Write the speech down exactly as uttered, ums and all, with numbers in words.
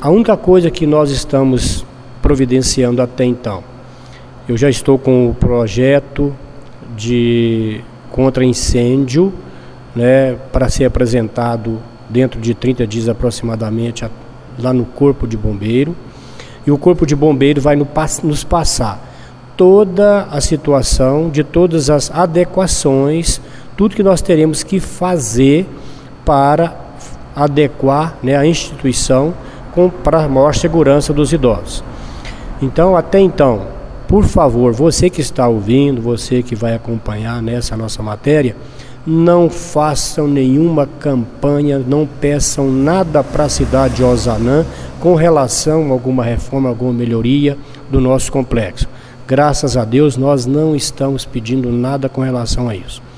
a única coisa que nós estamos providenciando até então, eu já estou com o projeto de contra incêndio, né, para ser apresentado dentro de trinta dias aproximadamente lá no Corpo de Bombeiro, e o Corpo de Bombeiro vai nos passar toda a situação de todas as adequações, tudo que nós teremos que fazer para adequar, né, a instituição com, para a maior segurança dos idosos. Então, até então, por favor, você que está ouvindo, você que vai acompanhar nessa nossa matéria, não façam nenhuma campanha, não peçam nada para a cidade de Ozanam com relação a alguma reforma, alguma melhoria do nosso complexo. Graças a Deus, nós não estamos pedindo nada com relação a isso.